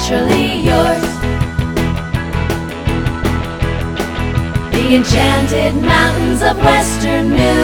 naturally yours. The enchanted mountains of western New